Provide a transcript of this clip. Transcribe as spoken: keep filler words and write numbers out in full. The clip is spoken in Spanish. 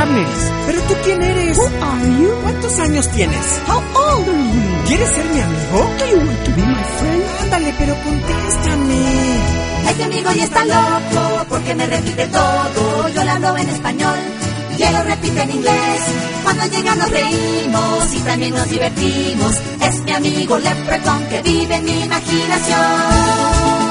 llames. ¿Pero tú quién eres? Who are you? ¿Cuántos años tienes? How old are you? ¿Quieres ser mi amigo? Do you want to be my friend? Ándale, pero contéstame. Este amigo ya está loco porque me repite todo. Yo le hablo en español y él lo repite en inglés. Cuando llega nos reímos y también nos divertimos. Es mi amigo Leprechaun que vive en mi imaginación.